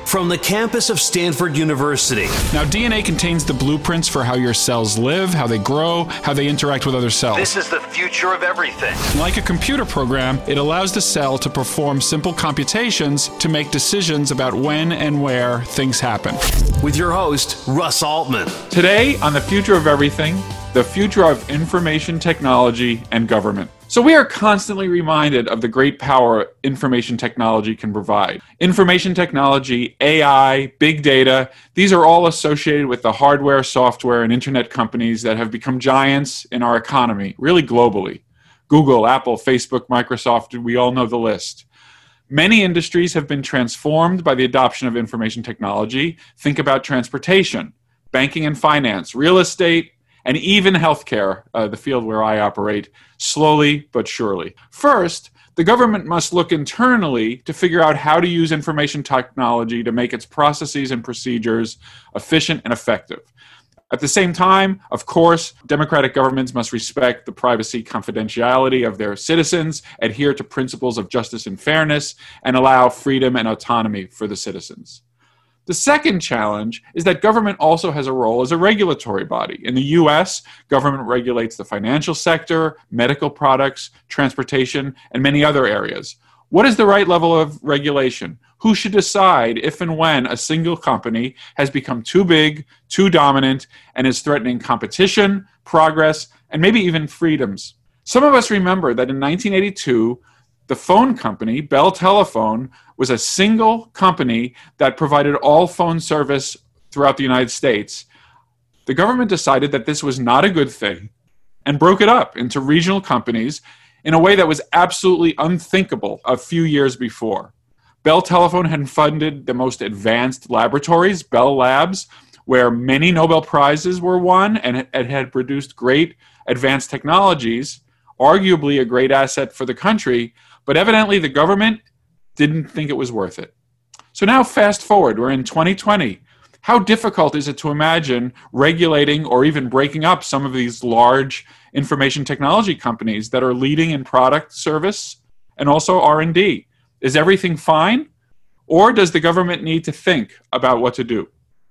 from the campus of Stanford University. Now, DNA contains the blueprints for how your cells live, how they grow, how they interact with other cells. This is the future of everything. Like a computer program, it allows the cell to perform simple computations to make decisions about when and where things happen. With your host, Russ Altman. Today on The Future of Everything, the future of information technology and government. So we are constantly reminded of the great power information technology can provide. Information technology, AI, big data, these are all associated with the hardware, software, and internet companies that have become giants in our economy, really globally. Google, Apple, Facebook, Microsoft, we all know the list. Many industries have been transformed by the adoption of information technology. Think about transportation, banking and finance, real estate, and even healthcare, the field where I operate, slowly but surely. First, the government must look internally to figure out how to use information technology to make its processes and procedures efficient and effective. At the same time, of course, democratic governments must respect the privacy confidentiality of their citizens, adhere to principles of justice and fairness, and allow freedom and autonomy for the citizens. The second challenge is that government also has a role as a regulatory body. In the US, government regulates the financial sector, medical products, transportation, and many other areas. What is the right level of regulation? Who should decide if and when a single company has become too big, too dominant, and is threatening competition, progress, and maybe even freedoms? Some of us remember that in 1982, the phone company, Bell Telephone, was a single company that provided all phone service throughout the United States. The government decided that this was not a good thing and broke it up into regional companies in a way that was absolutely unthinkable a few years before. Bell Telephone had funded the most advanced laboratories, Bell Labs, where many Nobel Prizes were won, and it had produced great advanced technologies, arguably a great asset for the country, but evidently the government didn't think it was worth it. So now fast forward, we're in 2020. How difficult is it to imagine regulating or even breaking up some of these large information technology companies that are leading in product, service, and also R&D? Is everything fine? Or does the government need to think about what to do?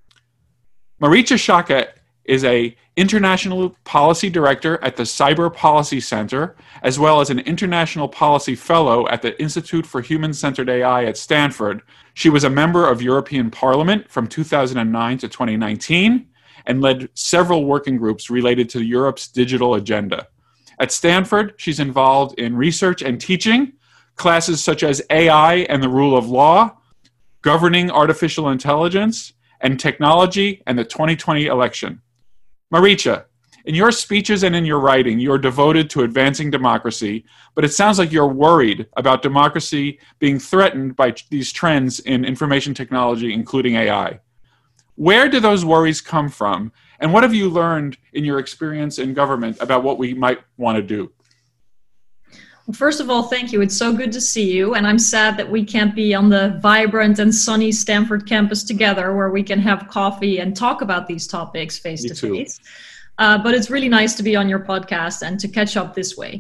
Maricha Sciacca is an international policy director at the Cyber Policy Center, as well as an international policy fellow at the Institute for Human-Centered AI at Stanford. She was a member of European Parliament from 2009 to 2019 and led several working groups related to Europe's digital agenda. At Stanford, she's involved in research and teaching, classes such as AI and the Rule of Law, Governing Artificial Intelligence, and Technology and the 2020 election. Maricha, in your speeches and in your writing, you're devoted to advancing democracy, but it sounds like you're worried about democracy being threatened by these trends in information technology, including AI. Where do those worries come from, and what have you learned in your experience in government about what we might want to do? Well, first of all, thank you. It's so good to see you. And I'm sad that we can't be on the vibrant and sunny Stanford campus together where we can have coffee and talk about these topics face to face. But it's really nice to be on your podcast and to catch up this way.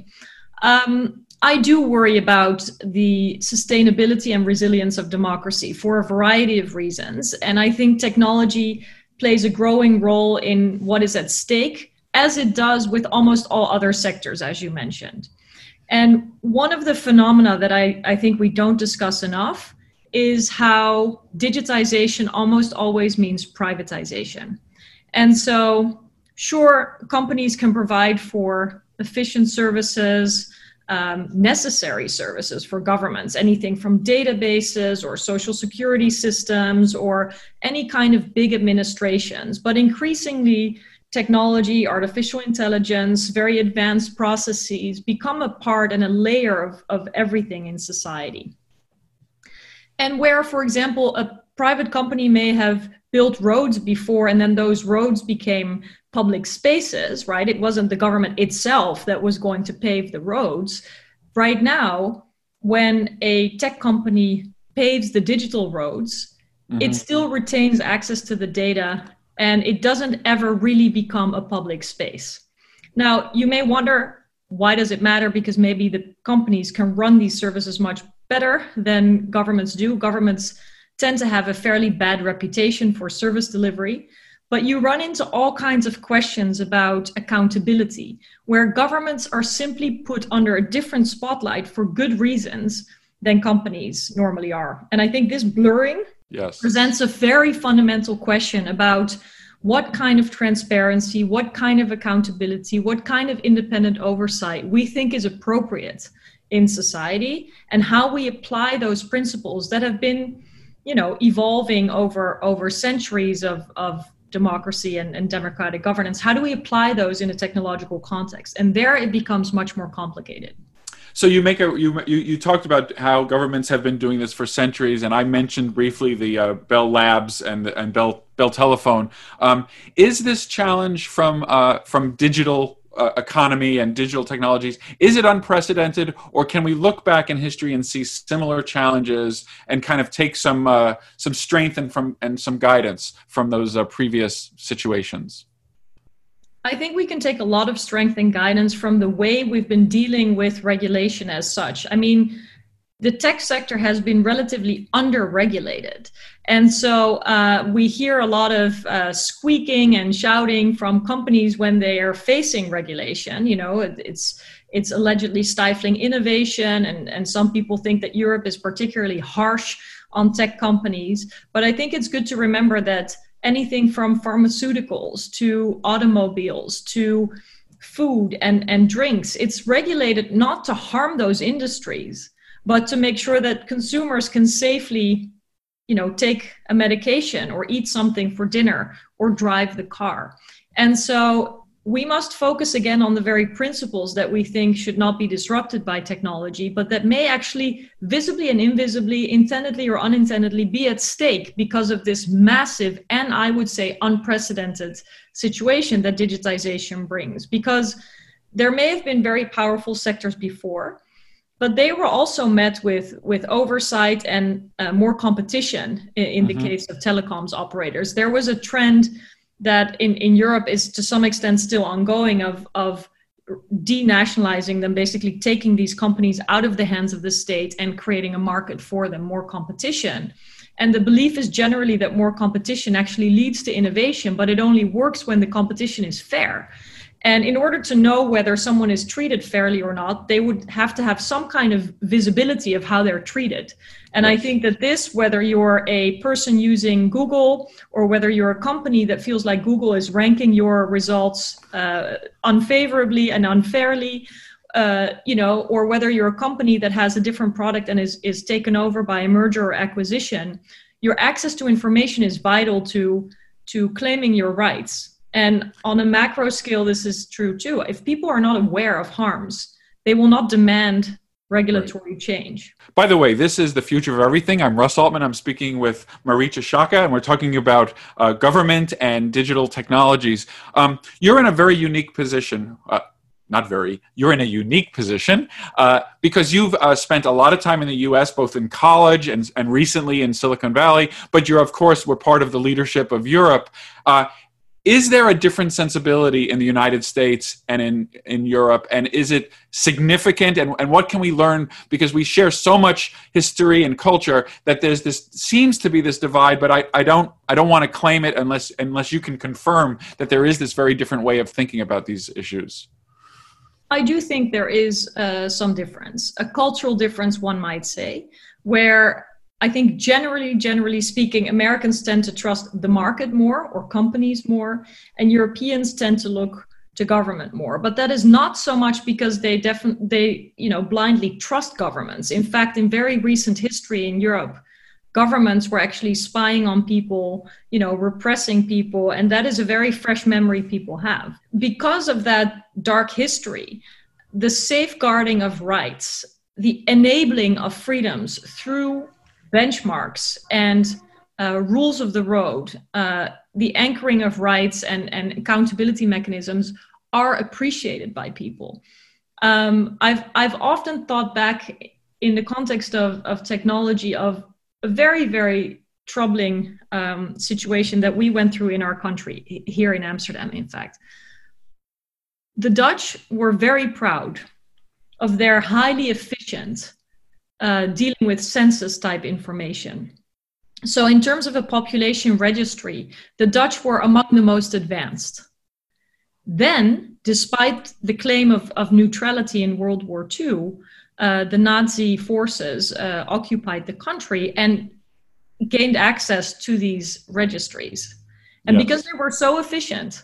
I do worry about the sustainability and resilience of democracy for a variety of reasons. And I think technology plays a growing role in what is at stake, as it does with almost all other sectors, as you mentioned. And one of the phenomena that I think we don't discuss enough is how digitization almost always means privatization. And so, sure, companies can provide for efficient services, necessary services for governments, anything from databases or social security systems or any kind of big administrations. But increasingly, technology, artificial intelligence, very advanced processes become a part and a layer of everything in society. And where, for example, a private company may have built roads before and then those roads became public spaces, right? It wasn't the government itself that was going to pave the roads. Right now, when a tech company paves the digital roads, it still retains access to the data and it doesn't ever really become a public space. Now, you may wonder, why does it matter? Because maybe the companies can run these services much better than governments do. Governments tend to have a fairly bad reputation for service delivery. But you run into all kinds of questions about accountability, where governments are simply put under a different spotlight for good reasons than companies normally are. And I think this blurring presents a very fundamental question about what kind of transparency, what kind of accountability, what kind of independent oversight we think is appropriate in society, and how we apply those principles that have been, evolving over centuries of democracy and democratic governance. How do we apply those in a technological context? And there it becomes much more complicated. So you talked about how governments have been doing this for centuries, and I mentioned briefly the Bell Labs and Bell Telephone. Is this challenge from digital economy and digital technologies, is it unprecedented, or can we look back in history and see similar challenges and kind of take some strength and some guidance from those previous situations? I think we can take a lot of strength and guidance from the way we've been dealing with regulation as such. I mean, the tech sector has been relatively under-regulated. And so we hear a lot of squeaking and shouting from companies when they are facing regulation. It's allegedly stifling innovation, and some people think that Europe is particularly harsh on tech companies. But I think it's good to remember that anything from pharmaceuticals to automobiles to food and drinks, it's regulated not to harm those industries, but to make sure that consumers can safely, take a medication or eat something for dinner or drive the car. And so we must focus again on the very principles that we think should not be disrupted by technology, but that may actually visibly and invisibly, intendedly or unintendedly, be at stake because of this massive and, I would say, unprecedented situation that digitization brings. Because there may have been very powerful sectors before, but they were also met with oversight and more competition in the case of telecoms operators. There was a trend that in Europe is to some extent still ongoing of denationalizing them, basically taking these companies out of the hands of the state and creating a market for them, more competition. And the belief is generally that more competition actually leads to innovation, but it only works when the competition is fair. And in order to know whether someone is treated fairly or not, they would have to have some kind of visibility of how they're treated. And I think that this, whether you're a person using Google or whether you're a company that feels like Google is ranking your results unfavorably and unfairly, or whether you're a company that has a different product and is taken over by a merger or acquisition, your access to information is vital to claiming your rights. And on a macro scale, this is true too. If people are not aware of harms, they will not demand regulatory change. By the way, this is The Future of Everything. I'm Russ Altman. I'm speaking with Marietje Schaake, and we're talking about government and digital technologies. You're in a very unique position. You're in a unique position because you've spent a lot of time in the U.S., both in college and recently in Silicon Valley, but you're, of course, we're part of the leadership of Europe. Is there a different sensibility in the United States and in Europe? And is it significant? And what can we learn? Because we share so much history and culture that seems to be this divide, but I don't want to claim it unless you can confirm that there is this very different way of thinking about these issues. I do think there is some difference, a cultural difference, one might say, where I think generally speaking, Americans tend to trust the market more or companies more, and Europeans tend to look to government more. But that is not so much because they blindly trust governments. In fact, in very recent history in Europe, governments were actually spying on people, repressing people, and that is a very fresh memory people have. Because of that dark history, the safeguarding of rights, the enabling of freedoms through benchmarks and rules of the road, the anchoring of rights and accountability mechanisms are appreciated by people. I've often thought back in the context of technology of a very, very troubling situation that we went through in our country, here in Amsterdam, in fact. The Dutch were very proud of their highly efficient dealing with census type information. So in terms of a population registry, the Dutch were among the most advanced. Then, despite the claim of neutrality in World War II, the Nazi forces occupied the country and gained access to these registries. And because they were so efficient,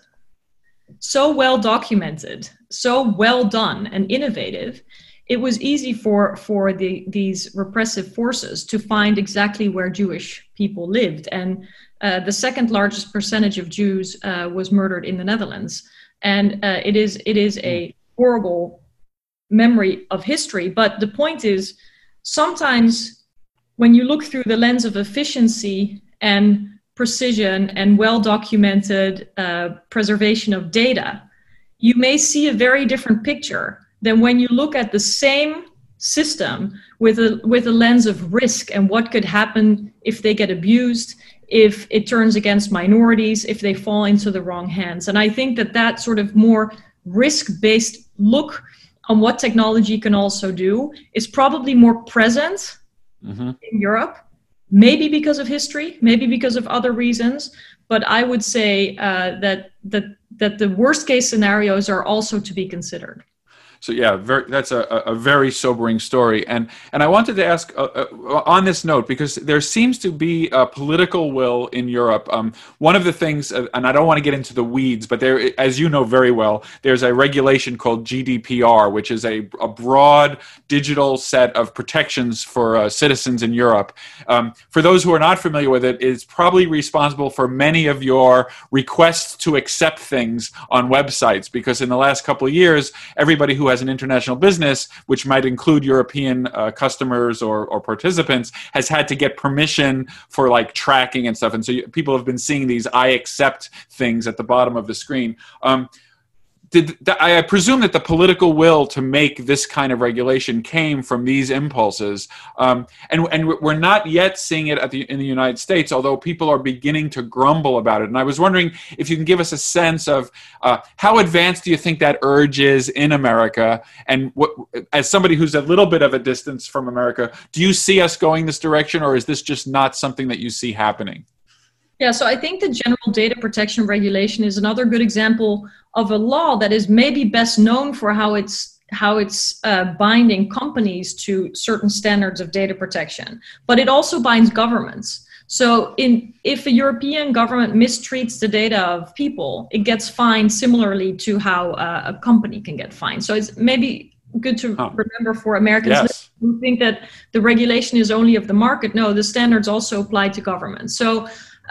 so well documented, so well done and innovative, it was easy for these repressive forces to find exactly where Jewish people lived. And the second largest percentage of Jews was murdered in the Netherlands. And it is a horrible memory of history. But the point is, sometimes when you look through the lens of efficiency and precision and well-documented preservation of data, you may see a very different picture than when you look at the same system with a lens of risk and what could happen if they get abused, if it turns against minorities, if they fall into the wrong hands. And I think that sort of more risk-based look on what technology can also do is probably more present in Europe, maybe because of history, maybe because of other reasons. But I would say that the worst case scenarios are also to be considered. So yeah, that's a very sobering story. And I wanted to ask on this note, because there seems to be a political will in Europe. One of the things, and I don't want to get into the weeds, but there, as you know very well, there's a regulation called GDPR, which is a broad digital set of protections for citizens in Europe. For those who are not familiar with it, it's probably responsible for many of your requests to accept things on websites, because in the last couple of years, everybody who has an international business, which might include European customers or participants, has had to get permission for like tracking and stuff. And so people have been seeing these I accept things at the bottom of the screen. I presume that the political will to make this kind of regulation came from these impulses, and we're not yet seeing it in the United States, although people are beginning to grumble about it. And I was wondering if you can give us a sense of how advanced do you think that urge is in America, and as somebody who's a little bit of a distance from America, do you see us going this direction, or is this just not something that you see happening? Yeah, so I think the General Data Protection Regulation is another good example of a law that is maybe best known for how it's binding companies to certain standards of data protection, but it also binds governments. So if a European government mistreats the data of people, it gets fined similarly to how a company can get fined. So it's maybe good to remember for Americans who think that the regulation is only of the market. No, the standards also apply to governments. So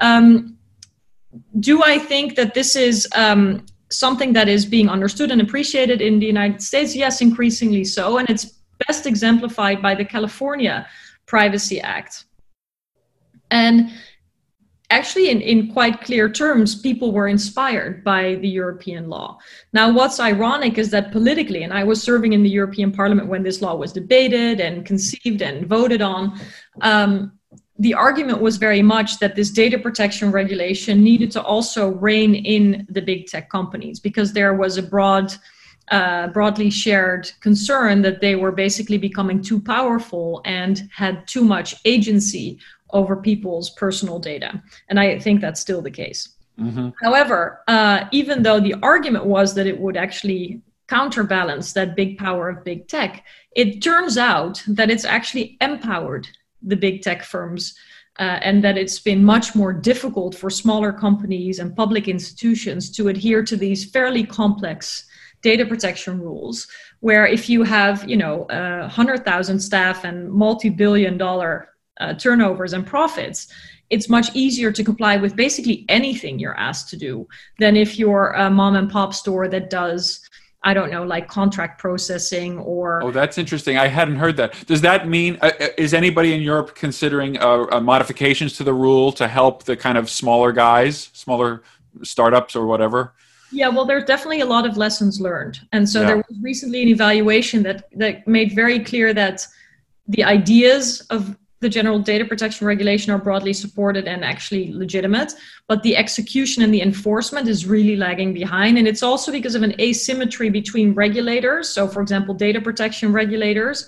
do I think that this is something that is being understood and appreciated in the United States? Yes, increasingly so. And it's best exemplified by the California Privacy Act. And actually, in quite clear terms, people were inspired by the European law. Now, what's ironic is that politically, and I was serving in the European Parliament when this law was debated and conceived and voted on, the argument was very much that this data protection regulation needed to also rein in the big tech companies, because there was a broadly shared concern that they were basically becoming too powerful and had too much agency over people's personal data. And I think that's still the case. Mm-hmm. However, even though the argument was that it would actually counterbalance that big power of big tech, it turns out that it's actually empowered the big tech firms, and that it's been much more difficult for smaller companies and public institutions to adhere to these fairly complex data protection rules, where if you have 100,000 staff and multi-billion-dollar turnovers and profits, it's much easier to comply with basically anything you're asked to do than if you're a mom and pop store that does, I don't know, like contract processing or... Oh, that's interesting. I hadn't heard that. Does that mean, is anybody in Europe considering modifications to the rule to help the kind of smaller guys, smaller startups or whatever? Yeah, well, there's definitely a lot of lessons learned. And so there was recently an evaluation that made very clear that the ideas of the General Data Protection Regulation are broadly supported and actually legitimate, but the execution and the enforcement is really lagging behind. And it's also because of an asymmetry between regulators. So, for example, data protection regulators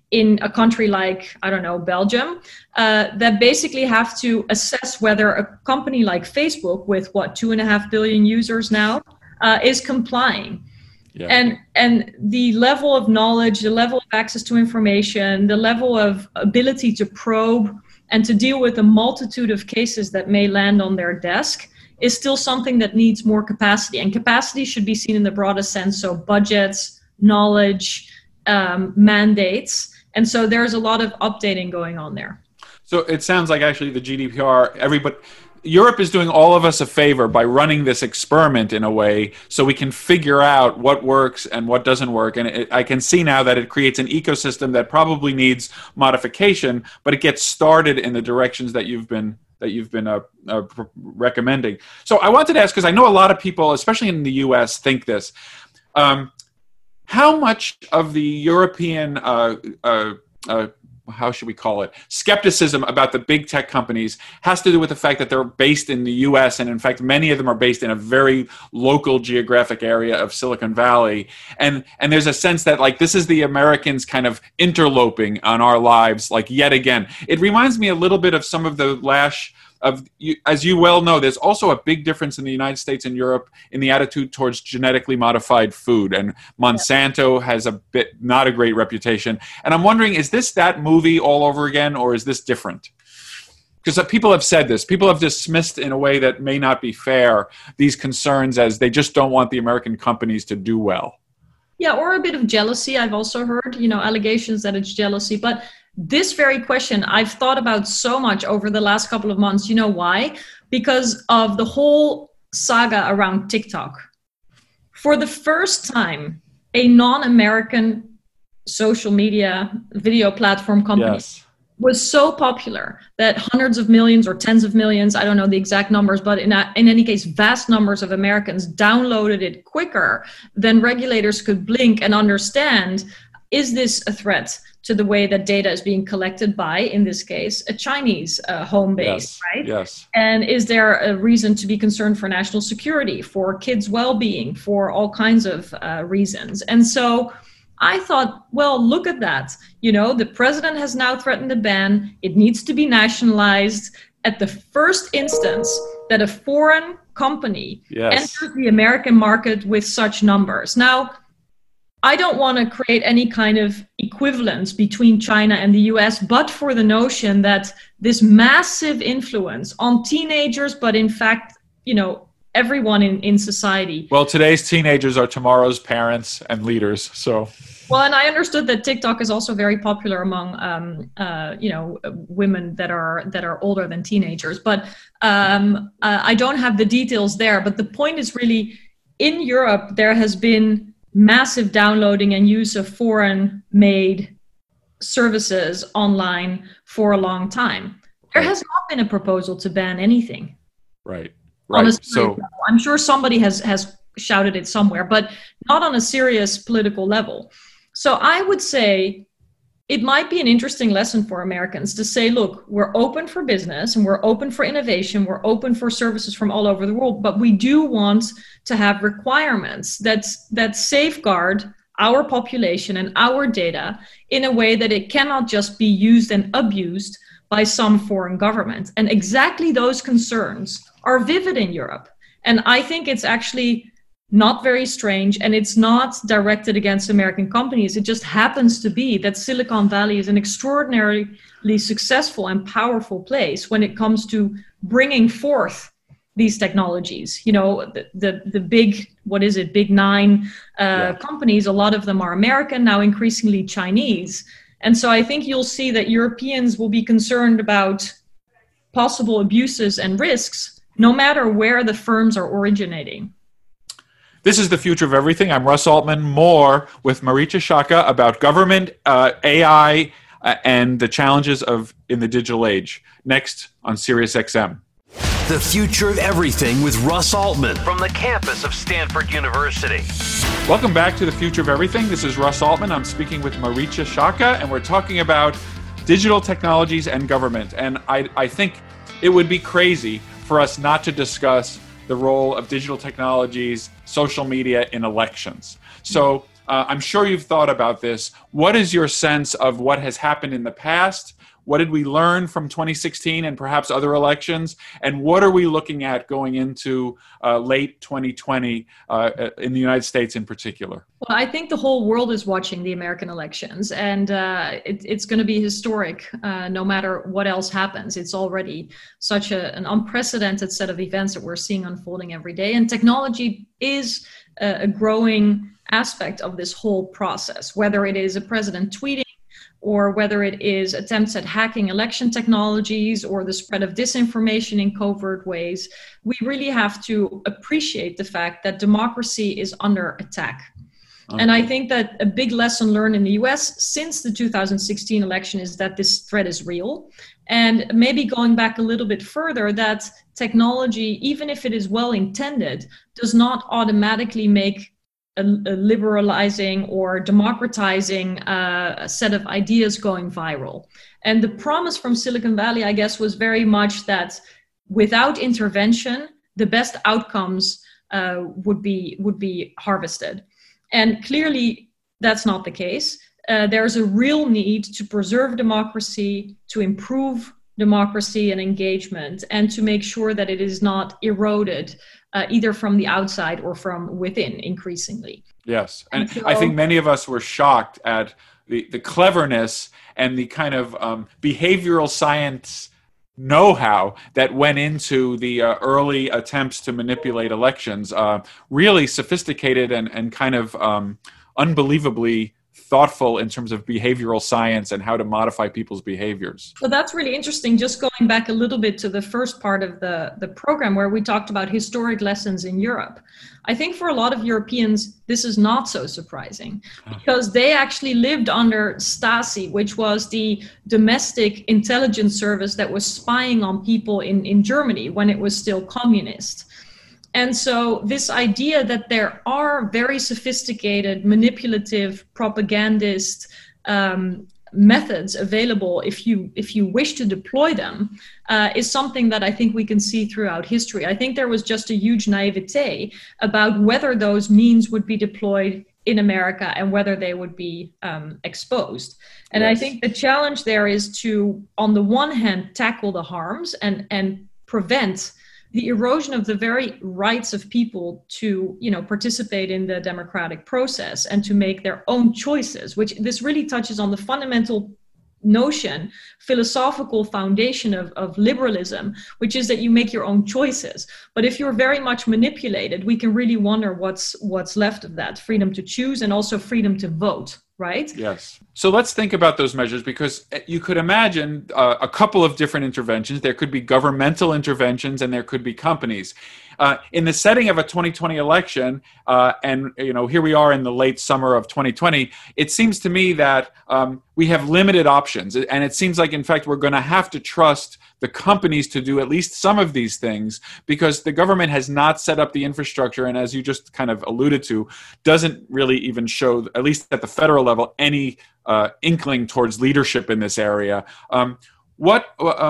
in a country like, I don't know, Belgium, that basically have to assess whether a company like Facebook, with 2.5 billion users now, is complying. Yeah. And the level of knowledge, the level of access to information, the level of ability to probe and to deal with a multitude of cases that may land on their desk is still something that needs more capacity. And capacity should be seen in the broadest sense. So budgets, knowledge, mandates. And so there's a lot of updating going on there. So it sounds like actually the GDPR, Europe is doing all of us a favor by running this experiment in a way so we can figure out what works and what doesn't work. And I can see now that it creates an ecosystem that probably needs modification, but it gets started in the directions that you've been recommending. So I wanted to ask, because I know a lot of people, especially in the US, think this. How much of the European how should we call it, skepticism about the big tech companies has to do with the fact that they're based in the US, and in fact many of them are based in a very local geographic area of Silicon Valley, and there's a sense that like this is the Americans kind of interloping on our lives like yet again. It reminds me a little bit of some of the lash of, as you well know, there's also a big difference in the United States and Europe in the attitude towards genetically modified food. And Monsanto has not a great reputation. And I'm wondering, is this that movie all over again, or is this different? Because people have said this. People have dismissed in a way that may not be fair these concerns as they just don't want the American companies to do well. Yeah, or a bit of jealousy. I've also heard, allegations that it's jealousy. But this very question I've thought about so much over the last couple of months. You know why? Because of the whole saga around TikTok. For the first time, a non-American social media video platform company was so popular that hundreds of millions or tens of millions, I don't know the exact numbers, but in any case, vast numbers of Americans downloaded it quicker than regulators could blink and understand, is this a threat to the way that data is being collected by, in this case, a Chinese home base, right? Yes. And is there a reason to be concerned for national security, for kids' well-being, for all kinds of reasons? And so I thought, well, look at that. The president has now threatened a ban. It needs to be nationalized. At the first instance that a foreign company enters the American market with such numbers. Now, I don't want to create any kind of equivalence between China and the US, but for the notion that this massive influence on teenagers, but in fact, everyone in society. Well, today's teenagers are tomorrow's parents and leaders, so. Well, and I understood that TikTok is also very popular among, women that are older than teenagers. But I don't have the details there. But the point is really, in Europe, there has been massive downloading and use of foreign-made services online for a long time. There has not been a proposal to ban anything. Right. So I'm sure somebody has shouted it somewhere, but not on a serious political level. So I would say it might be an interesting lesson for Americans to say, look, we're open for business and we're open for innovation. We're open for services from all over the world, but we do want to have requirements that safeguard our population and our data in a way that it cannot just be used and abused by some foreign government. And exactly those concerns are vivid in Europe. And I think it's actually not very strange, and it's not directed against American companies. It just happens to be that Silicon Valley is an extraordinarily successful and powerful place when it comes to bringing forth these technologies. The big, big nine companies, a lot of them are American, now increasingly Chinese. And so I think you'll see that Europeans will be concerned about possible abuses and risks, no matter where the firms are originating. This is The Future of Everything. I'm Russ Altman. More with Marietje Schaake about government, AI, and the challenges in the digital age. Next on SiriusXM. The Future of Everything with Russ Altman from the campus of Stanford University. Welcome back to The Future of Everything. This is Russ Altman. I'm speaking with Marietje Schaake, and we're talking about digital technologies and government. And I think it would be crazy for us not to discuss the role of digital technologies, social media in elections. So I'm sure you've thought about this. What is your sense of what has happened in the past? What did we learn from 2016 and perhaps other elections? And what are we looking at going into late 2020 in the United States in particular? Well, I think the whole world is watching the American elections, and it's going to be historic no matter what else happens. It's already such an unprecedented set of events that we're seeing unfolding every day. And technology is a growing aspect of this whole process, whether it is a president tweeting, or whether it is attempts at hacking election technologies or the spread of disinformation in covert ways. We really have to appreciate the fact that democracy is under attack. Okay. And I think that a big lesson learned in the US since the 2016 election is that this threat is real. And maybe going back a little bit further, that technology, even if it is well intended, does not automatically make a liberalizing or democratizing a set of ideas going viral. And the promise from Silicon Valley, I guess, was very much that without intervention, the best outcomes would be harvested. And clearly, that's not the case. There's a real need to preserve democracy, to improve democracy and engagement, and to make sure that it is not eroded either from the outside or from within increasingly. Yes. And so, I think many of us were shocked at the cleverness and the kind of behavioral science know-how that went into the early attempts to manipulate elections. Really sophisticated and kind of unbelievably thoughtful in terms of behavioral science and how to modify people's behaviors. Well, that's really interesting. Just going back a little bit to the first part of the program where we talked about historic lessons in Europe. I think for a lot of Europeans, this is not so surprising because they actually lived under Stasi, which was the domestic intelligence service that was spying on people in Germany when it was still communist. And so this idea that there are very sophisticated, manipulative, propagandist methods available if you wish to deploy them is something that I think we can see throughout history. I think there was just a huge naivete about whether those means would be deployed in America and whether they would be exposed. And yes. I think the challenge there is to, on the one hand, tackle the harms and prevent the erosion of the very rights of people to, participate in the democratic process and to make their own choices, which this really touches on the fundamental notion, philosophical foundation of liberalism, which is that you make your own choices. But if you're very much manipulated, we can really wonder what's left of that freedom to choose and also freedom to vote. Right? Yes. So let's think about those measures, because you could imagine a couple of different interventions. There could be governmental interventions and there could be companies. In the setting of a 2020 election, and here we are in the late summer of 2020, it seems to me that we have limited options. And it seems like, in fact, we're going to have to trust the companies to do at least some of these things, because the government has not set up the infrastructure, and as you just kind of alluded to, doesn't really even show, at least at the federal level, any inkling towards leadership in this area. What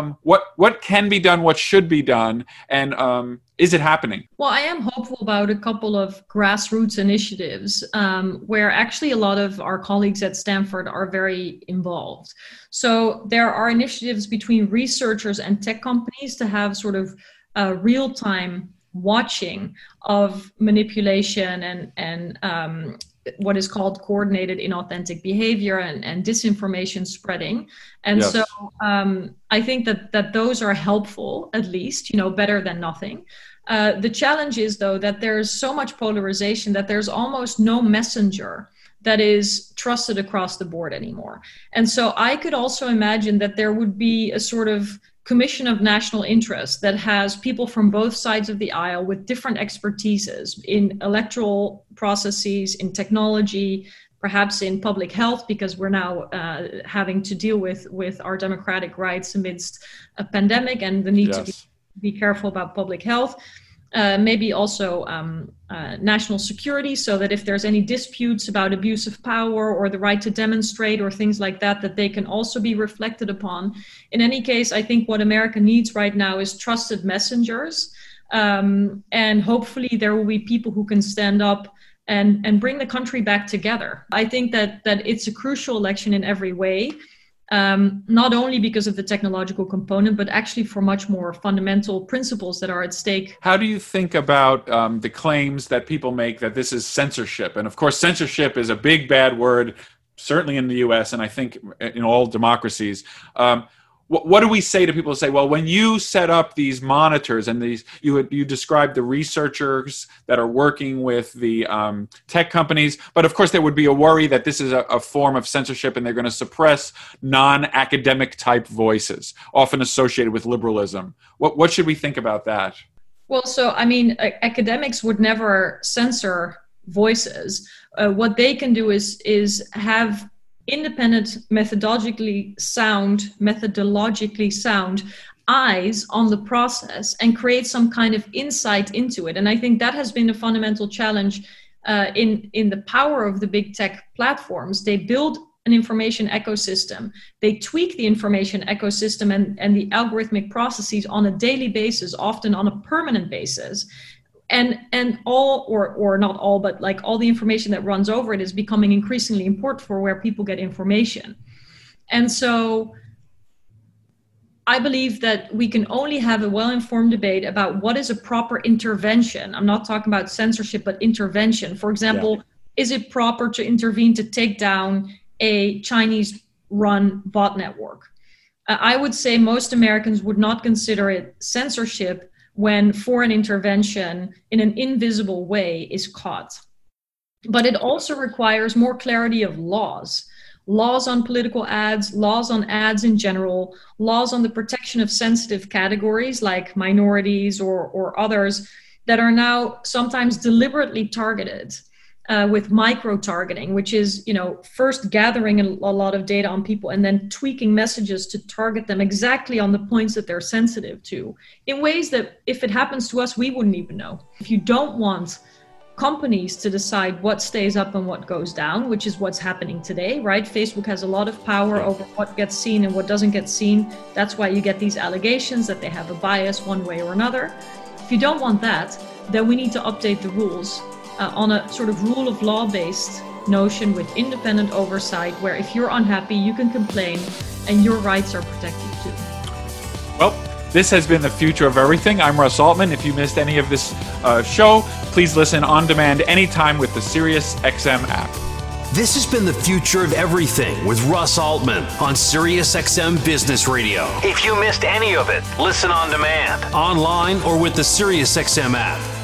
can be done? What should be done? And is it happening? Well, I am hopeful about a couple of grassroots initiatives where actually a lot of our colleagues at Stanford are very involved. So there are initiatives between researchers and tech companies to have sort of real-time watching of manipulation and what is called coordinated inauthentic behavior and disinformation spreading. And yes. So I think that those are helpful, at least, better than nothing. The challenge is, though, that there's so much polarization that there's almost no messenger that is trusted across the board anymore. And so I could also imagine that there would be a sort of commission of national interest that has people from both sides of the aisle with different expertises in electoral processes, in technology, perhaps in public health, because we're now having to deal with our democratic rights amidst a pandemic and the need yes. to be careful about public health. Maybe also national security, so that if there's any disputes about abuse of power or the right to demonstrate or things like that, that they can also be reflected upon. In any case, I think what America needs right now is trusted messengers. And hopefully there will be people who can stand up and bring the country back together. I think that it's a crucial election in every way, not only because of the technological component, but actually for much more fundamental principles that are at stake. How do you think about the claims that people make that this is censorship? And of course, censorship is a big, bad word, certainly in the US, and I think in all democracies. What do we say to people who say, well, when you set up these monitors and these, you described the researchers that are working with the tech companies, but of course there would be a worry that this is a form of censorship and they're going to suppress non-academic type voices, often associated with liberalism. What should we think about that? Well, so, I mean, academics would never censor voices. What they can do is have independent, methodologically sound eyes on the process and create some kind of insight into it. And I think that has been a fundamental challenge in the power of the big tech platforms. They build an information ecosystem. They tweak the information ecosystem and the algorithmic processes on a daily basis, often on a permanent basis. And all, or not all, but like all the information that runs over it is becoming increasingly important for where people get information. And so I believe that we can only have a well-informed debate about what is a proper intervention. I'm not talking about censorship, but intervention. For example, Is it proper to intervene to take down a Chinese-run bot network? I would say most Americans would not consider it censorship when foreign intervention in an invisible way is caught. But it also requires more clarity of laws on political ads, laws on ads in general, laws on the protection of sensitive categories like minorities or others that are now sometimes deliberately targeted with micro-targeting, which is, first gathering a lot of data on people and then tweaking messages to target them exactly on the points that they're sensitive to in ways that if it happens to us, we wouldn't even know. If you don't want companies to decide what stays up and what goes down, which is what's happening today, right? Facebook has a lot of power over what gets seen and what doesn't get seen. That's why you get these allegations that they have a bias one way or another. If you don't want that, then we need to update the rules on a sort of rule of law based notion with independent oversight, where if you're unhappy, you can complain and your rights are protected too. Well, this has been The Future of Everything. I'm Russ Altman. If you missed any of this show, please listen on demand anytime with the SiriusXM app. This has been The Future of Everything with Russ Altman on SiriusXM Business Radio. If you missed any of it, listen on demand, online, or with the SiriusXM app.